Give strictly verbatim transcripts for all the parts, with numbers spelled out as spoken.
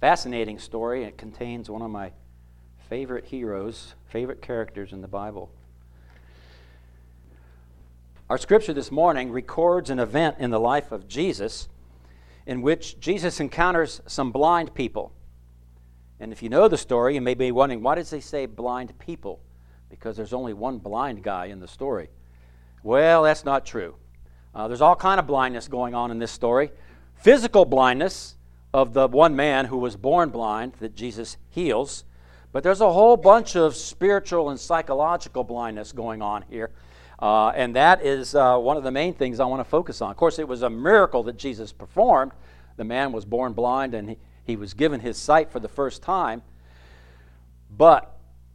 Fascinating story. It contains one of my favorite heroes, favorite characters in the Bible. Our scripture this morning records an event in the life of Jesus in which Jesus encounters some blind people. And if you know the story, you may be wondering, why does he say blind people? Because there's only one blind guy in the story. Well, that's not true. Uh, there's all kind of blindness going on in this story. Physical blindness of the one man who was born blind that Jesus heals. But there's a whole bunch of spiritual and psychological blindness going on here. Uh, and that is uh, one of the main things I want to focus on. Of course, it was a miracle that Jesus performed. The man was born blind and he, he was given his sight for the first time. But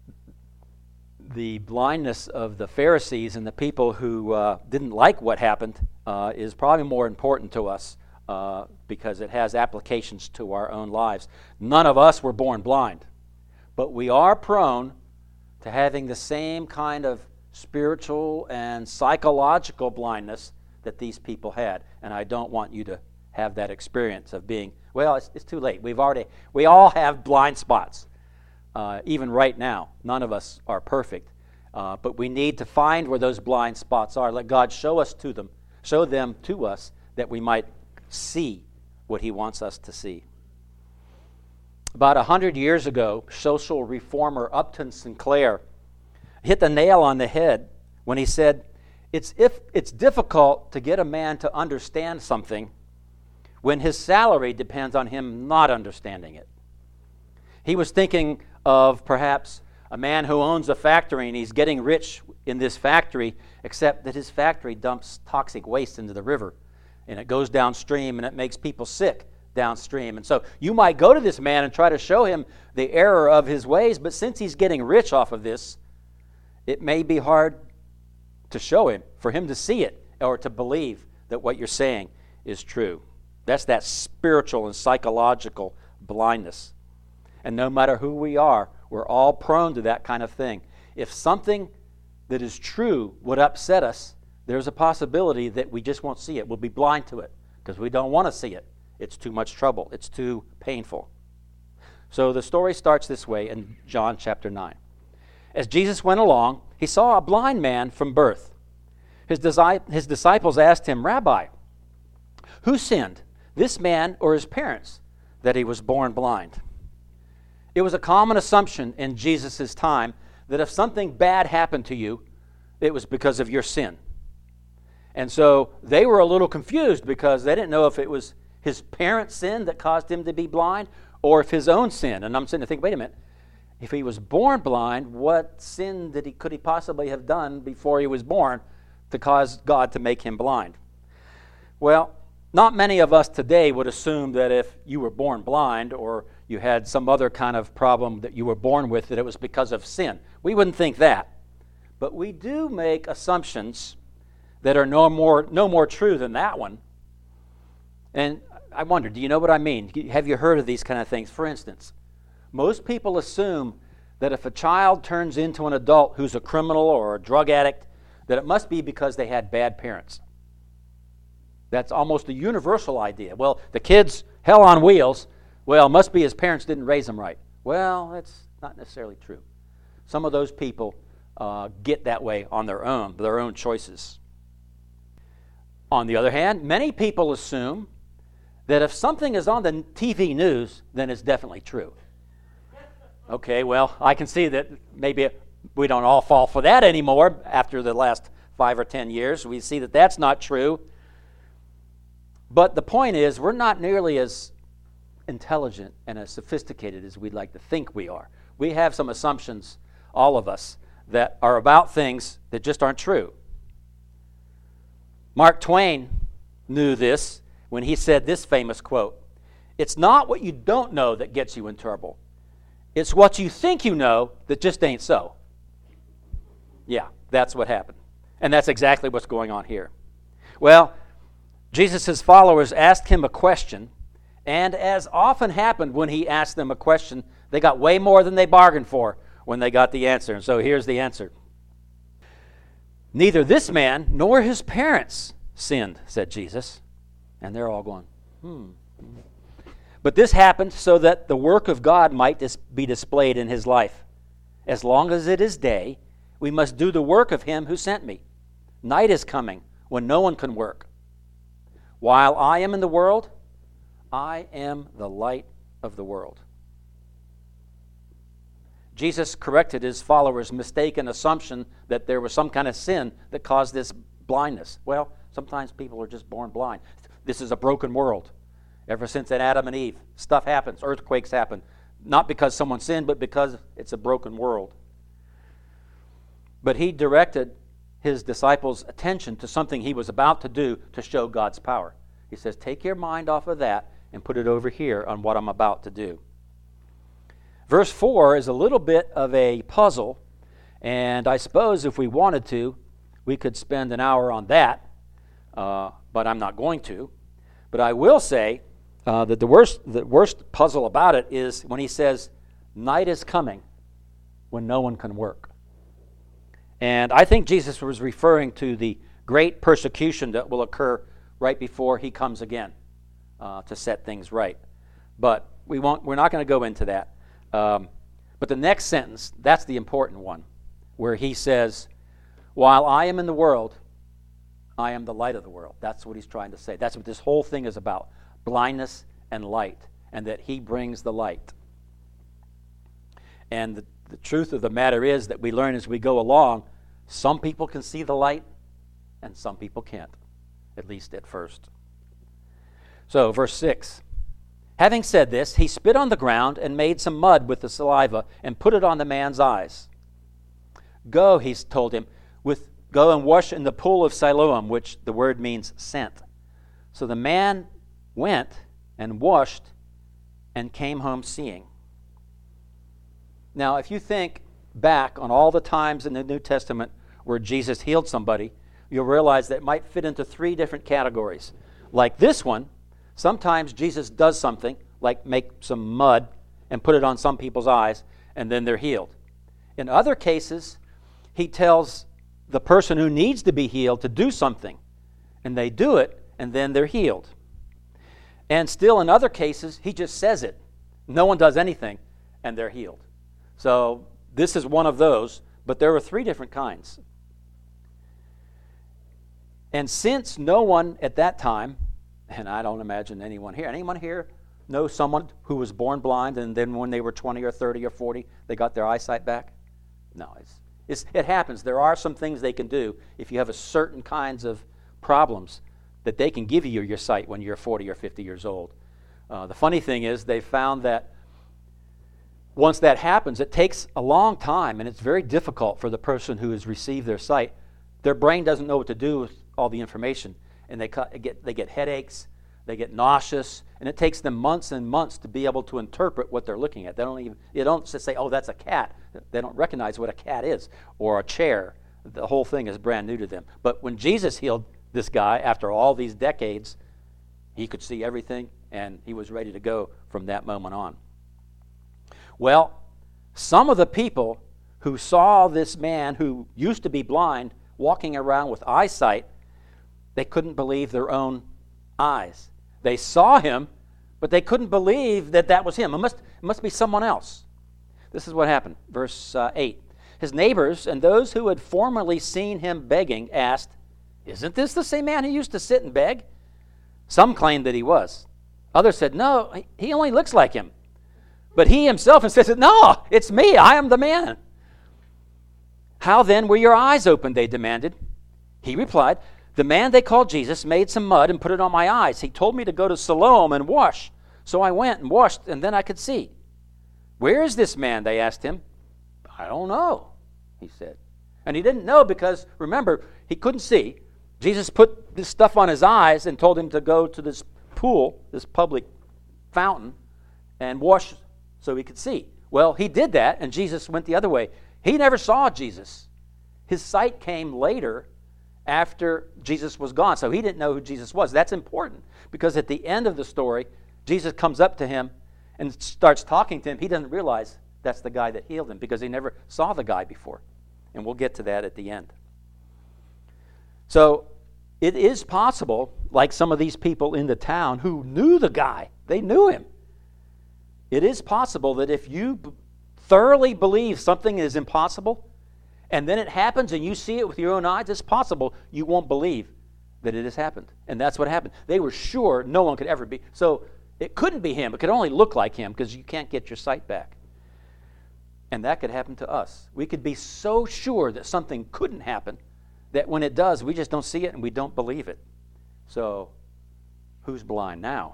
the blindness of the Pharisees and the people who uh, didn't like what happened uh, is probably more important to us uh, because it has applications to our own lives. None of us were born blind, but we are prone to having the same kind of spiritual and psychological blindness that these people had. And I don't want you to have that experience of being, well, it's, it's too late. We've already, we all have blind spots. Uh, even right now, none of us are perfect. Uh, but we need to find where those blind spots are. Let God show us to them, show them to us that we might see what he wants us to see. About a hundred years ago, social reformer Upton Sinclair hit the nail on the head when he said, it's, if, it's difficult to get a man to understand something when his salary depends on him not understanding it. He was thinking of perhaps a man who owns a factory and he's getting rich in this factory, except that his factory dumps toxic waste into the river and it goes downstream and it makes people sick downstream. And so you might go to this man and try to show him the error of his ways, but since he's getting rich off of this, it may be hard to show him, for him to see it or to believe that what you're saying is true. That's that spiritual and psychological blindness. And no matter who we are, we're all prone to that kind of thing. If something that is true would upset us, there's a possibility that we just won't see it. We'll be blind to it because we don't want to see it. It's too much trouble. It's too painful. So the story starts this way in John chapter nine. As Jesus went along, he saw a blind man from birth. His, disi- his disciples asked him, Rabbi, who sinned, this man or his parents, that he was born blind? It was a common assumption in Jesus' time that if something bad happened to you, it was because of your sin. And so they were a little confused because they didn't know if it was his parents' sin that caused him to be blind or if his own sin. And I'm sitting there thinking, wait a minute. If he was born blind, what sin did he could he possibly have done before he was born to cause God to make him blind? Well, not many of us today would assume that if you were born blind or you had some other kind of problem that you were born with, that it was because of sin. We wouldn't think that. But we do make assumptions that are no more, no more true than that one. And I wonder, do you know what I mean? Have you heard of these kind of things? For instance, most people assume that if a child turns into an adult who's a criminal or a drug addict, that it must be because they had bad parents. That's almost a universal idea. Well, the kid's hell on wheels. Well, it must be his parents didn't raise him right. Well, that's not necessarily true. Some of those people uh, get that way on their own, their own choices. On the other hand, many people assume that if something is on the T V news, then it's definitely true. Okay, well, I can see that maybe we don't all fall for that anymore after the last five or ten years. We see that that's not true. But the point is, we're not nearly as intelligent and as sophisticated as we'd like to think we are. We have some assumptions, all of us, that are about things that just aren't true. Mark Twain knew this when he said this famous quote, "It's not what you don't know that gets you in trouble. It's what you think you know that just ain't so." Yeah, that's what happened. And that's exactly what's going on here. Well, Jesus' followers asked him a question, and as often happened when he asked them a question, they got way more than they bargained for when they got the answer. And so here's the answer. "Neither this man nor his parents sinned," said Jesus. And they're all going, hmm. But this happened so that the work of God might dis- be displayed in his life. As long as it is day, we must do the work of him who sent me. Night is coming when no one can work. While I am in the world, I am the light of the world. Jesus corrected his followers' mistaken assumption that there was some kind of sin that caused this blindness. Well, sometimes people are just born blind. This is a broken world. Ever since Adam and Eve, stuff happens, earthquakes happen. Not because someone sinned, but because it's a broken world. But he directed his disciples' attention to something he was about to do to show God's power. He says, take your mind off of that and put it over here on what I'm about to do. Verse four is a little bit of a puzzle, and I suppose if we wanted to, we could spend an hour on that, uh, but I'm not going to. But I will say uh, that the worst, the worst puzzle about it is when he says, night is coming when no one can work. And I think Jesus was referring to the great persecution that will occur right before he comes again uh, to set things right. But we won't, we're not going to go into that. Um, but the next sentence, that's the important one, where he says, while I am in the world, I am the light of the world. That's what he's trying to say. That's what this whole thing is about, blindness and light, and that he brings the light. And the, the truth of the matter is that we learn as we go along, some people can see the light and some people can't, at least at first. So, verse six. Having said this, he spit on the ground and made some mud with the saliva and put it on the man's eyes. Go, he told him, with go and wash in the pool of Siloam, which the word means sent. So the man went and washed and came home seeing. Now, if you think back on all the times in the New Testament where Jesus healed somebody, you'll realize that it might fit into three different categories. Like this one, sometimes Jesus does something, like make some mud and put it on some people's eyes, and then they're healed. In other cases, he tells the person who needs to be healed to do something, and they do it, and then they're healed. And still in other cases, he just says it. No one does anything, and they're healed. So this is one of those, but there are three different kinds. And since no one at that time, and I don't imagine anyone here, anyone here know someone who was born blind and then when they were twenty or thirty or forty, they got their eyesight back? No, it's, it's, it happens. There are some things they can do if you have a certain kinds of problems that they can give you your sight when you're forty or fifty years old. Uh, the funny thing is they found that once that happens, it takes a long time and it's very difficult for the person who has received their sight. Their brain doesn't know what to do with all the information, and they get they get headaches, they get nauseous, and it takes them months and months to be able to interpret what they're looking at. They don't even they don't just say, "Oh, that's a cat." They don't recognize what a cat is or a chair. The whole thing is brand new to them. But when Jesus healed this guy after all these decades, he could see everything, and he was ready to go from that moment on. Well, some of the people who saw this man who used to be blind walking around with eyesight, they couldn't believe their own eyes. They saw him, but they couldn't believe that that was him. It must, it must be someone else. This is what happened. Verse uh, eight. His neighbors and those who had formerly seen him begging asked, "Isn't this the same man who used to sit and beg?" Some claimed that he was. Others said, "No, he only looks like him." But he himself insisted, "No, it's me. I am the man." "How then were your eyes opened?" they demanded. He replied, "The man they called Jesus made some mud and put it on my eyes. He told me to go to Siloam and wash. So I went and washed, and then I could see." "Where is this man?" they asked him. "I don't know," he said. And he didn't know because, remember, he couldn't see. Jesus put this stuff on his eyes and told him to go to this pool, this public fountain, and wash so he could see. Well, he did that, and Jesus went the other way. He never saw Jesus. His sight came later after Jesus was gone, so he didn't know who Jesus was. That's important because at the end of the story, Jesus comes up to him and starts talking to him. He doesn't realize that's the guy that healed him because he never saw the guy before. And we'll get to that at the end. So it is possible, like some of these people in the town who knew the guy, they knew him, it is possible that if you b- thoroughly believe something is impossible, and then it happens and you see it with your own eyes, it's possible you won't believe that it has happened. And that's what happened. They were sure no one could ever be. So it couldn't be him. It could only look like him because you can't get your sight back. And that could happen to us. We could be so sure that something couldn't happen that when it does, we just don't see it and we don't believe it. So who's blind now?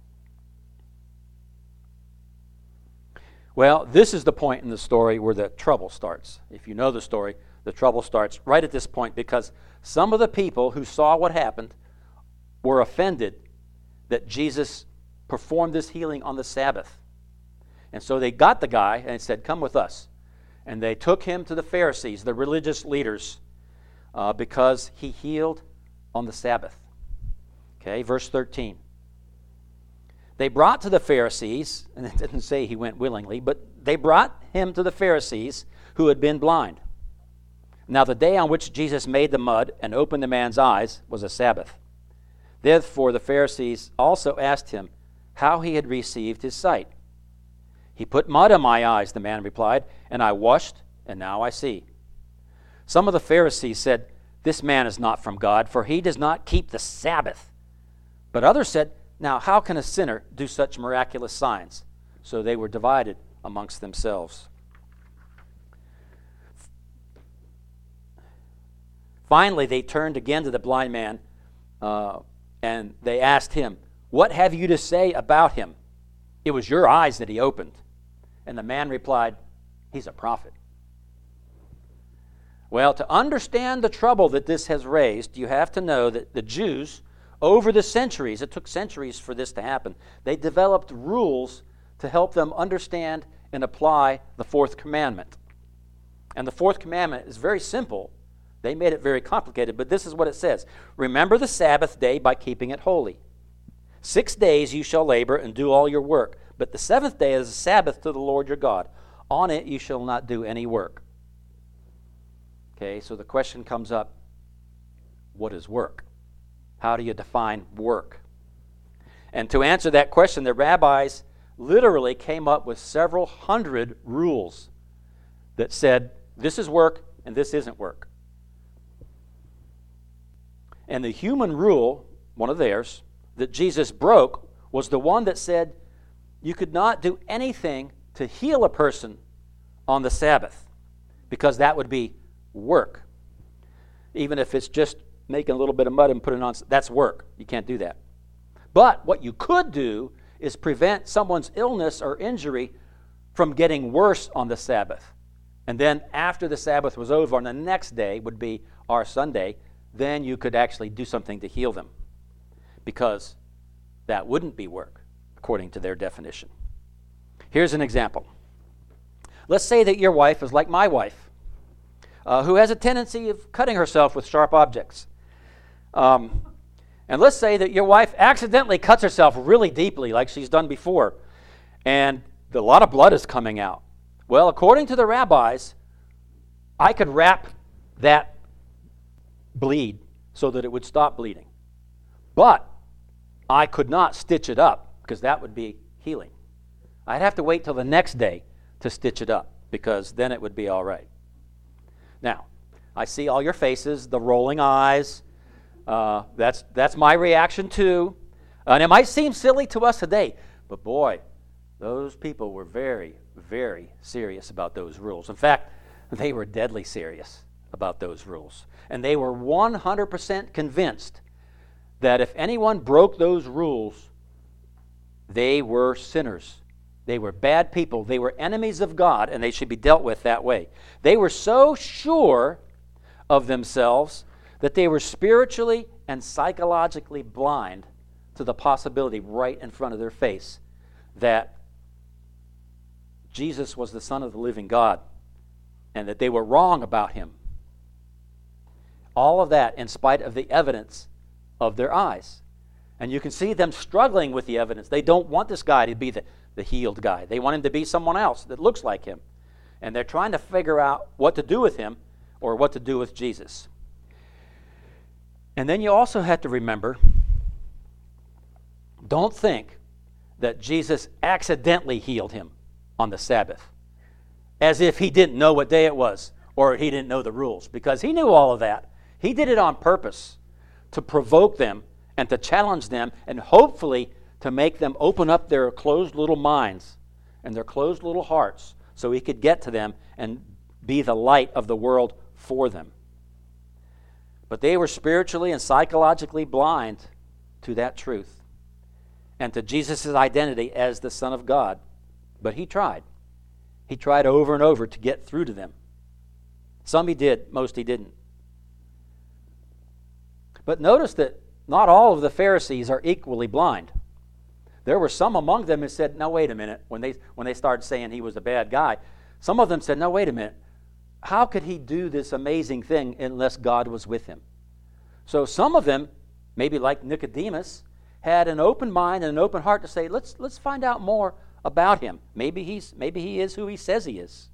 Well, this is the point in the story where the trouble starts. If you know the story, the trouble starts right at this point because some of the people who saw what happened were offended that Jesus performed this healing on the Sabbath. And so they got the guy and said, come with us. And they took him to the Pharisees, the religious leaders, uh, because he healed on the Sabbath. Okay, verse thirteen. They brought to the Pharisees, and it didn't say he went willingly, but they brought him to the Pharisees who had been blind. Now the day on which Jesus made the mud and opened the man's eyes was a Sabbath. Therefore the Pharisees also asked him how he had received his sight. He put mud on my eyes, the man replied, and I washed, and now I see. Some of the Pharisees said, this man is not from God, for he does not keep the Sabbath. But others said, now how can a sinner do such miraculous signs? So they were divided amongst themselves. Finally, they turned again to the blind man, uh, and they asked him, what have you to say about him? It was your eyes that he opened. And the man replied, he's a prophet. Well, to understand the trouble that this has raised, you have to know that the Jews, over the centuries, it took centuries for this to happen, they developed rules to help them understand and apply the fourth commandment. And the fourth commandment is very simple. They made it very complicated, but this is what it says. Remember the Sabbath day by keeping it holy. Six days you shall labor and do all your work, but the seventh day is a Sabbath to the Lord your God. On it you shall not do any work. Okay, so the question comes up, what is work? How do you define work? And to answer that question, the rabbis literally came up with several hundred rules that said, this is work and this isn't work. And the human rule, one of theirs, that Jesus broke was the one that said you could not do anything to heal a person on the Sabbath because that would be work. Even if it's just making a little bit of mud and putting it on, that's work. You can't do that. But what you could do is prevent someone's illness or injury from getting worse on the Sabbath. And then after the Sabbath was over, on the next day would be our Sunday, then you could actually do something to heal them. Because that wouldn't be work, according to their definition. Here's an example. Let's say that your wife is like my wife, uh, who has a tendency of cutting herself with sharp objects. Um, and let's say that your wife accidentally cuts herself really deeply, like she's done before, and a lot of blood is coming out. Well, according to the rabbis, I could wrap that bleed so that it would stop bleeding. But I could not stitch it up because that would be healing. I'd have to wait till the next day to stitch it up because then it would be all right. Now, I see all your faces, the rolling eyes. Uh, that's, that's my reaction too. And it might seem silly to us today, but boy, those people were very, very serious about those rules. In fact, they were deadly serious about those rules. And they were one hundred percent convinced that if anyone broke those rules, they were sinners. They were bad people. They were enemies of God, and they should be dealt with that way. They were so sure of themselves that they were spiritually and psychologically blind to the possibility right in front of their face that Jesus was the Son of the living God and that they were wrong about him. All of that in spite of the evidence of their eyes. And you can see them struggling with the evidence. They don't want this guy to be the, the healed guy. They want him to be someone else that looks like him. And they're trying to figure out what to do with him or what to do with Jesus. And then you also have to remember, don't think that Jesus accidentally healed him on the Sabbath, as if he didn't know what day it was or he didn't know the rules, because he knew all of that. He did it on purpose to provoke them and to challenge them and hopefully to make them open up their closed little minds and their closed little hearts so he could get to them and be the light of the world for them. But they were spiritually and psychologically blind to that truth and to Jesus' identity as the Son of God. But he tried. He tried over and over to get through to them. Some he did, most he didn't. But notice that not all of the Pharisees are equally blind. There were some among them who said, no, wait a minute, when they, when they started saying he was a bad guy, some of them said, no, wait a minute, how could he do this amazing thing unless God was with him? So some of them, maybe like Nicodemus, had an open mind and an open heart to say, let's, let's find out more about him. Maybe he's, maybe he is who he says he is.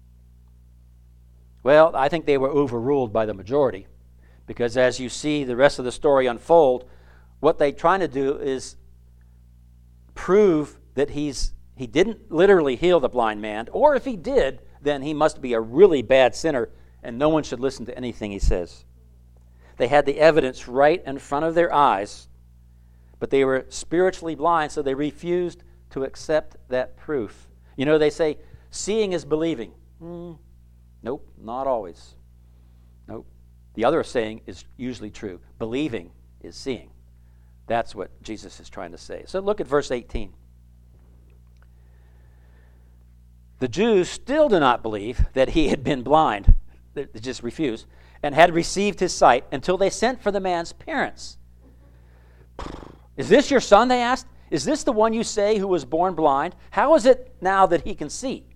Well, I think they were overruled by the majority, because as you see the rest of the story unfold, what they're trying to do is prove that he's he didn't literally heal the blind man, or if he did, then he must be a really bad sinner, and no one should listen to anything he says. They had the evidence right in front of their eyes, but they were spiritually blind, so they refused to accept that proof. You know, they say, seeing is believing. Mm, nope, not always. Nope. The other saying is usually true. Believing is seeing. That's what Jesus is trying to say. So look at verse eighteen. The Jews still do not believe that he had been blind. They just refused. And had received his sight until they sent for the man's parents. Is this your son, they asked? Is this the one you say who was born blind? How is it now that he can see?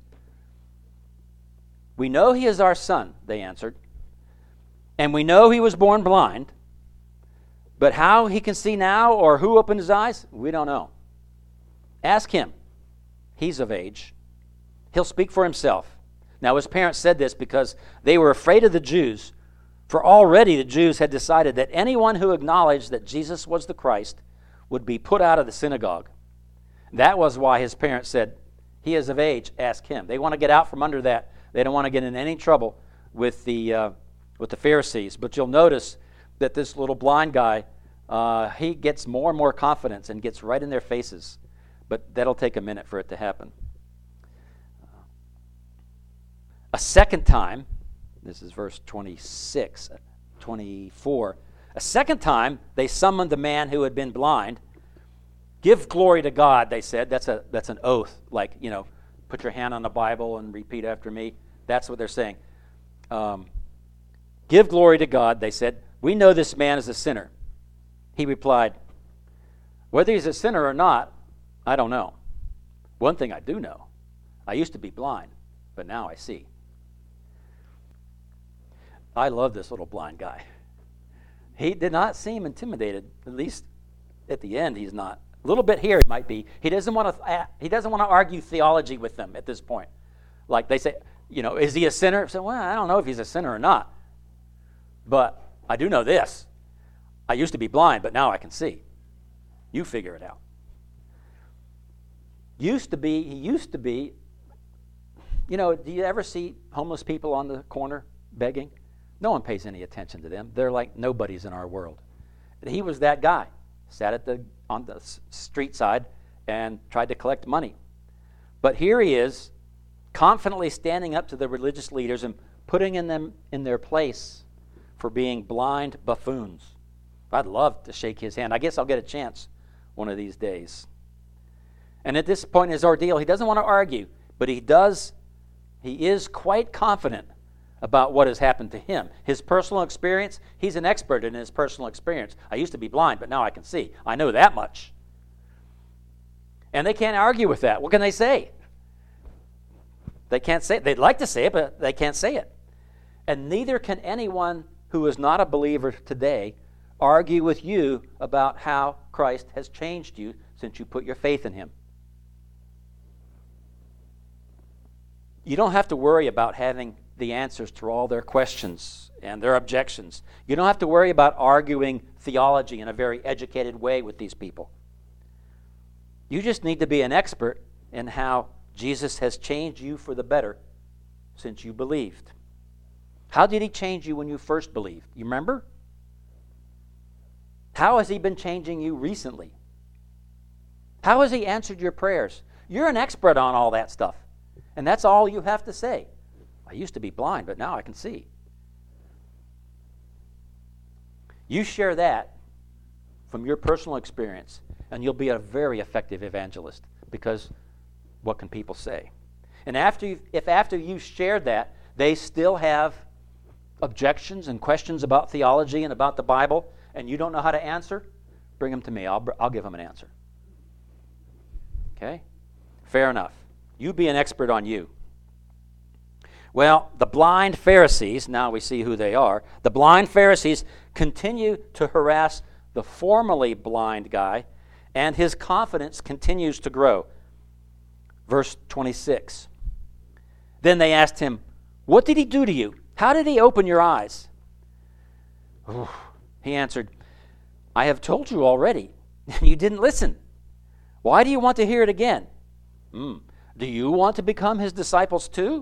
We know he is our son, they answered. And we know he was born blind. But how he can see now or who opened his eyes, we don't know. Ask him. He's of age. He'll speak for himself. Now his parents said this because they were afraid of the Jews, for already the Jews had decided that anyone who acknowledged that Jesus was the Christ would be put out of the synagogue. That was why his parents said, he is of age, ask him. They want to get out from under that. They don't want to get in any trouble with the, uh, with the Pharisees. But you'll notice that this little blind guy, uh, he gets more and more confidence and gets right in their faces. But that'll take a minute for it to happen. A second time, this is verse twenty-six, twenty-four. A second time, they summoned the man who had been blind. Give glory to God, they said. That's a that's an oath. Like, you know, put your hand on the Bible and repeat after me. That's what they're saying. Um, Give glory to God, they said. We know this man is a sinner. He replied, whether he's a sinner or not, I don't know. One thing I do know. I used to be blind, but now I see. I love this little blind guy. He did not seem intimidated. At least at the end, he's not. A little bit here, he might be. He doesn't want to. He doesn't want to argue theology with them at this point. Like they say, you know, is he a sinner? So, well, I don't know if he's a sinner or not. But I do know this. I used to be blind, but now I can see. You figure it out. Used to be. He used to be. You know, do you ever see homeless people on the corner begging? No one pays any attention to them. They're like nobodies in our world. He was that guy. Sat at the on the street side and tried to collect money. But here he is, confidently standing up to the religious leaders and putting in them in their place for being blind buffoons. I'd love to shake his hand. I guess I'll get a chance one of these days. And at this point in his ordeal, he doesn't want to argue, but he does, he is quite confident about what has happened to him. His personal experience, he's an expert in his personal experience. I used to be blind, but now I can see. I know that much. And they can't argue with that. What can they say? They can't say it. They'd like to say it, but they can't say it. And neither can anyone who is not a believer today argue with you about how Christ has changed you since you put your faith in him. You don't have to worry about having the answers to all their questions and their objections. You don't have to worry about arguing theology in a very educated way with these people. You just need to be an expert in how Jesus has changed you for the better since you believed. How did he change you when you first believed? You remember? How has he been changing you recently? How has he answered your prayers? You're an expert on all that stuff. And that's all you have to say. I used to be blind, but now I can see. You share that from your personal experience, and you'll be a very effective evangelist, because what can people say? And after you, if after you've shared that, they still have objections and questions about theology and about the Bible, and you don't know how to answer, bring them to me. I'll, I'll give them an answer. Okay? Fair enough. You be an expert on you. Well, the blind Pharisees, now we see who they are, the blind Pharisees continue to harass the formerly blind guy, and his confidence continues to grow. Verse twenty-six. Then they asked him, "What did he do to you? How did he open your eyes?" Ooh. He answered, "I have told you already, and you didn't listen. Why do you want to hear it again? Mm. Do you want to become his disciples too?"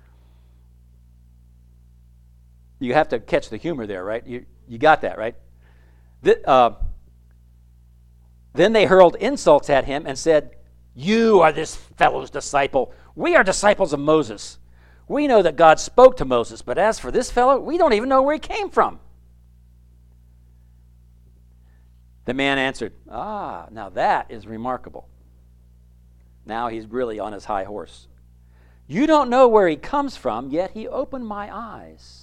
You have to catch the humor there, right? You you got that, right? The, uh, then they hurled insults at him and said, "You are this fellow's disciple. We are disciples of Moses. We know that God spoke to Moses, but as for this fellow, we don't even know where he came from." The man answered, "Ah, now that is remarkable." Now he's really on his high horse. "You don't know where he comes from, yet he opened my eyes.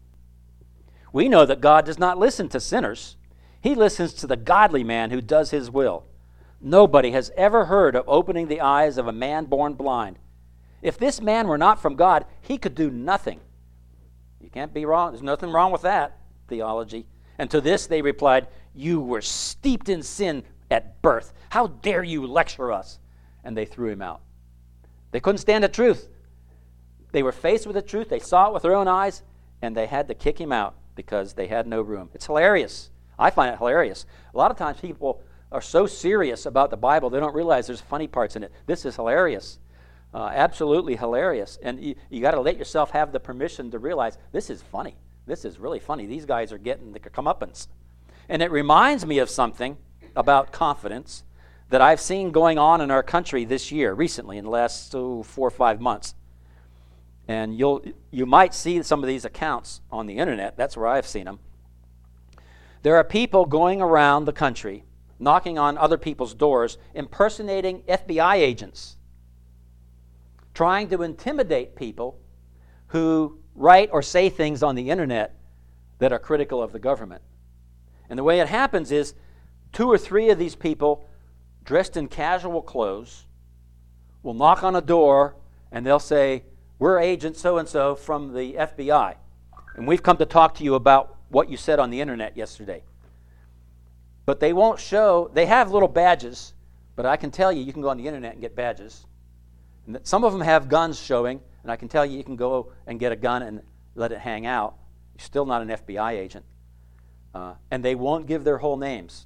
We know that God does not listen to sinners. He listens to the godly man who does his will. Nobody has ever heard of opening the eyes of a man born blind. If this man were not from God, he could do nothing." You can't be wrong. There's nothing wrong with that theology. And to this they replied, "You were steeped in sin at birth. How dare you lecture us?" And they threw him out. They couldn't stand the truth. They were faced with the truth. They saw it with their own eyes, and they had to kick him out because they had no room. It's hilarious. I find it hilarious. A lot of times people are so serious about the Bible, they don't realize there's funny parts in it. This is hilarious. Uh, absolutely hilarious. And you, you got to let yourself have the permission to realize this is funny. This is really funny. These guys are getting the comeuppance. And it reminds me of something about confidence that I've seen going on in our country this year, recently, in the last oh, four or five months. And you'll you might see some of these accounts on the internet. That's where I've seen them. There are people going around the country, knocking on other people's doors, impersonating F B I agents, trying to intimidate people who write or say things on the internet that are critical of the government. And the way it happens is two or three of these people dressed in casual clothes will knock on a door and they'll say, "We're agent so-and-so from the F B I, and we've come to talk to you about what you said on the internet yesterday." But they won't show, they have little badges, but I can tell you, you can go on the internet and get badges. And some of them have guns showing, and I can tell you, you can go and get a gun and let it hang out. You're still not an F B I agent. Uh, and they won't give their whole names.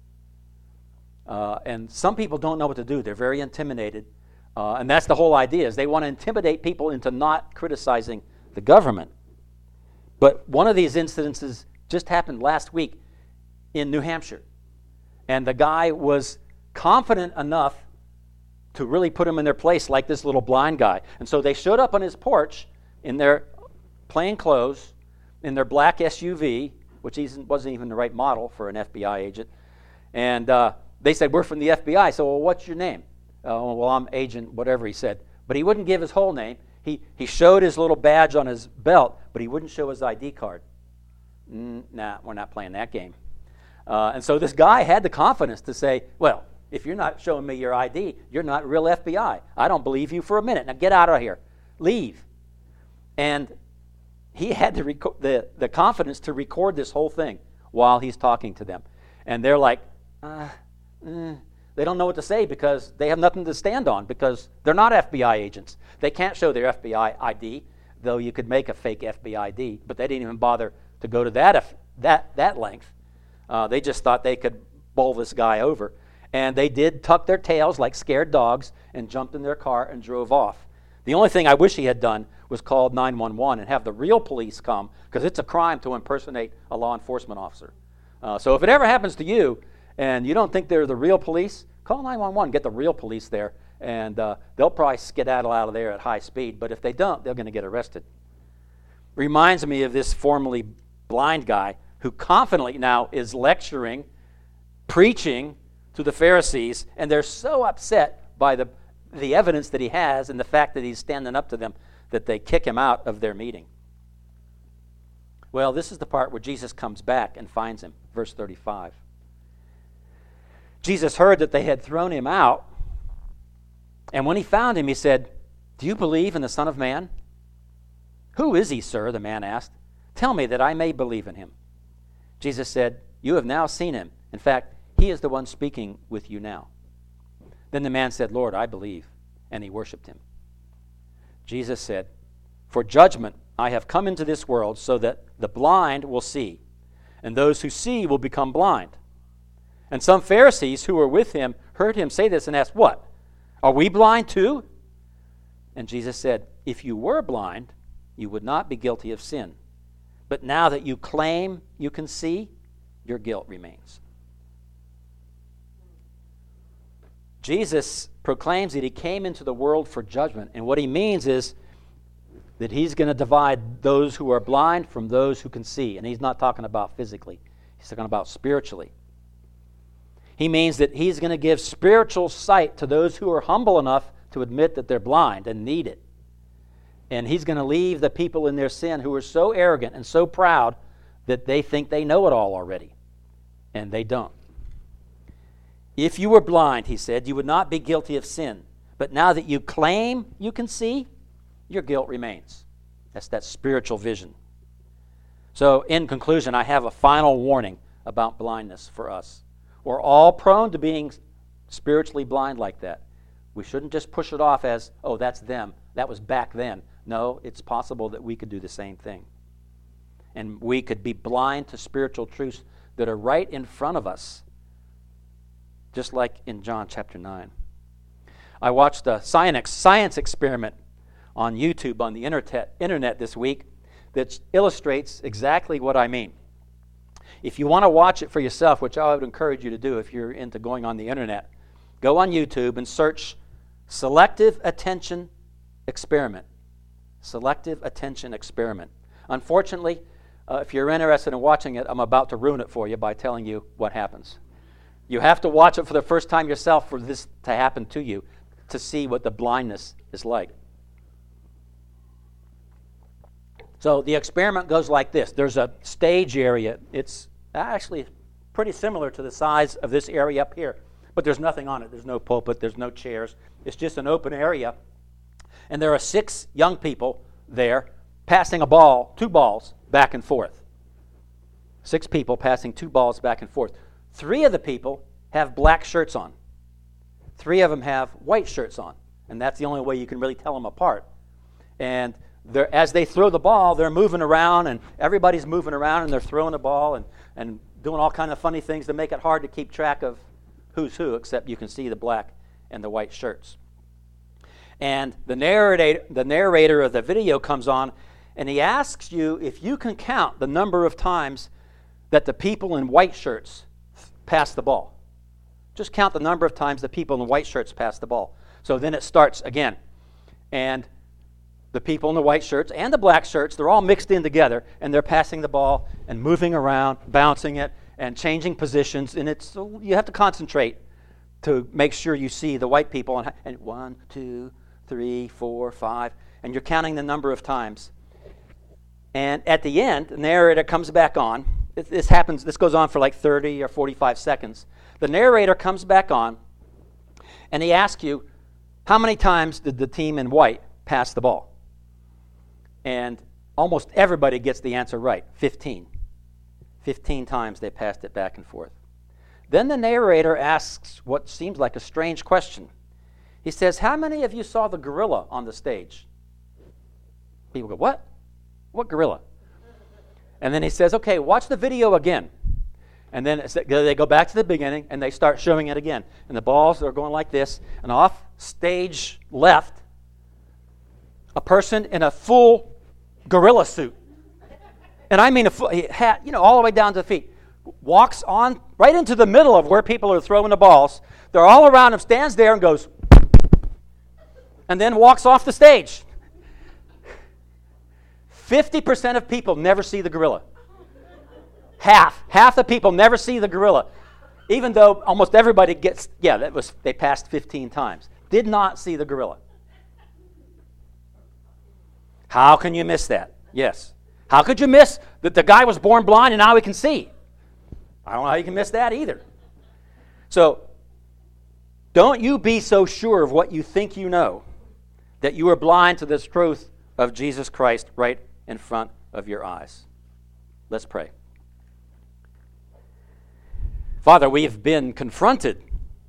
Uh, and some people don't know what to do. They're very intimidated. Uh, and that's the whole idea, is they want to intimidate people into not criticizing the government. But one of these incidences just happened last week in New Hampshire. And the guy was confident enough to really put him in their place, like this little blind guy. And so they showed up on his porch in their plain clothes, in their black S U V, which wasn't even the right model for an F B I agent. And uh, they said, "We're from the F B I." So, "Well, what's your name?" Uh, "Well, I'm agent," whatever he said. But he wouldn't give his whole name. He he showed his little badge on his belt, but he wouldn't show his I D card. Mm, nah, we're not playing that game. Uh, and so this guy had the confidence to say, "Well, if you're not showing me your I D, you're not real F B I. I don't believe you for a minute. Now get out of here. Leave." And he had the, reco- the, the confidence to record this whole thing while he's talking to them. And they're like, uh, eh. They don't know what to say because they have nothing to stand on, because they're not F B I agents. They can't show their F B I I D, though you could make a fake F B I I D, but they didn't even bother to go to that that that length. Uh, they just thought they could bowl this guy over. And they did tuck their tails like scared dogs and jumped in their car and drove off. The only thing I wish he had done was called nine one one and have the real police come, because it's a crime to impersonate a law enforcement officer. Uh, so if it ever happens to you and you don't think they're the real police, call nine one one, get the real police there, and uh, they'll probably skedaddle out of there at high speed. But if they don't, they're going to get arrested. Reminds me of this formerly blind guy who confidently now is lecturing, preaching to the Pharisees, and they're so upset by the, the evidence that he has and the fact that he's standing up to them that they kick him out of their meeting. Well, this is the part where Jesus comes back and finds him, verse thirty-five. Jesus heard that they had thrown him out, and when he found him, he said, "Do you believe in the Son of Man?" "Who is he, sir?" the man asked. "Tell me that I may believe in him." Jesus said, "You have now seen him. In fact, he is the one speaking with you now." Then the man said, "Lord, I believe," and he worshipped him. Jesus said, "For judgment I have come into this world so that the blind will see, and those who see will become blind." And some Pharisees who were with him heard him say this and asked, "What? Are we blind too?" And Jesus said, "If you were blind, you would not be guilty of sin. But now that you claim you can see, your guilt remains." Jesus proclaims that he came into the world for judgment. And what he means is that he's going to divide those who are blind from those who can see. And he's not talking about physically. He's talking about spiritually. He means that he's going to give spiritual sight to those who are humble enough to admit that they're blind and need it. And he's going to leave the people in their sin who are so arrogant and so proud that they think they know it all already. And they don't. If you were blind, he said, you would not be guilty of sin. But now that you claim you can see, your guilt remains. That's that spiritual vision. So in conclusion, I have a final warning about blindness for us. We're all prone to being spiritually blind like that. We shouldn't just push it off as, oh, that's them. That was back then. No, it's possible that we could do the same thing. And we could be blind to spiritual truths that are right in front of us, just like in John chapter nine. I watched a science, science experiment on YouTube, on the internet, internet this week that illustrates exactly what I mean. If you want to watch it for yourself, which I would encourage you to do if you're into going on the internet, go on YouTube and search Selective Attention Experiment. Selective Attention Experiment. Unfortunately, uh, if you're interested in watching it, I'm about to ruin it for you by telling you what happens. You have to watch it for the first time yourself for this to happen to you, to see what the blindness is like. So the experiment goes like this. There's a stage area. It's actually pretty similar to the size of this area up here, but there's nothing on it. There's no pulpit. There's no chairs. It's just an open area. And there are six young people there passing a ball, two balls, back and forth. Six people passing two balls back and forth. Three of the people have black shirts on. Three of them have white shirts on. And that's the only way you can really tell them apart. And as they throw the ball, they're moving around, and everybody's moving around, and they're throwing the ball and, and doing all kind of funny things to make it hard to keep track of who's who, except you can see the black and the white shirts. And the narrator, the narrator of the video comes on, and he asks you if you can count the number of times that the people in white shirts pass the ball. Just count the number of times the people in white shirts pass the ball. So then it starts again. And the people in the white shirts and the black shirts, they're all mixed in together, and they're passing the ball and moving around, bouncing it, and changing positions. And it's you have to concentrate to make sure you see the white people. And, and one, two, three, four, five, and you're counting the number of times. And at the end, the narrator comes back on. This happens. This goes on for like thirty or forty-five seconds. The narrator comes back on, and he asks you, how many times did the team in white pass the ball? And almost everybody gets the answer right, fifteen. fifteen times they passed it back and forth. Then the narrator asks what seems like a strange question. He says, how many of you saw the gorilla on the stage? People go, what? What gorilla? And then he says, okay, watch the video again. And then it's, they go back to the beginning, and they start showing it again. And the balls are going like this. And off stage left, a person in a full gorilla suit. And I mean a full hat, you know, all the way down to the feet. Walks on right into the middle of where people are throwing the balls. They're all around him, stands there and goes, and then walks off the stage. fifty percent of people never see the gorilla. Half. Half the people never see the gorilla. Even though almost everybody gets, yeah, that was they passed fifteen times. Did not see the gorilla. How can you miss that? Yes. How could you miss that the guy was born blind and now he can see? I don't know how you can miss that either. So, don't you be so sure of what you think you know that you are blind to this truth of Jesus Christ right in front of your eyes. Let's pray. Father, we have been confronted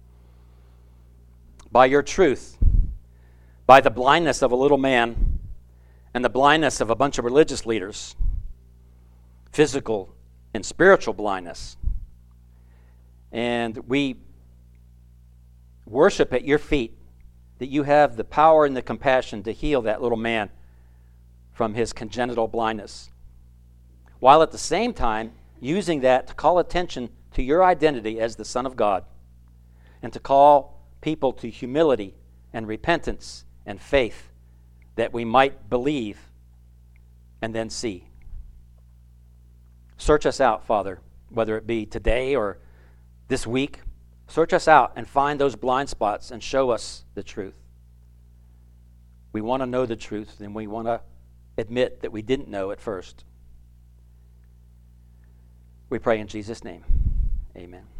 by your truth, by the blindness of a little man and the blindness of a bunch of religious leaders, physical and spiritual blindness. And we worship at your feet that you have the power and the compassion to heal that little man from his congenital blindness, while at the same time using that to call attention to your identity as the Son of God and to call people to humility and repentance and faith that we might believe and then see. Search us out, Father, whether it be today or this week. Search us out and find those blind spots and show us the truth. We want to know the truth, and we want to admit that we didn't know at first. We pray in Jesus' name. Amen.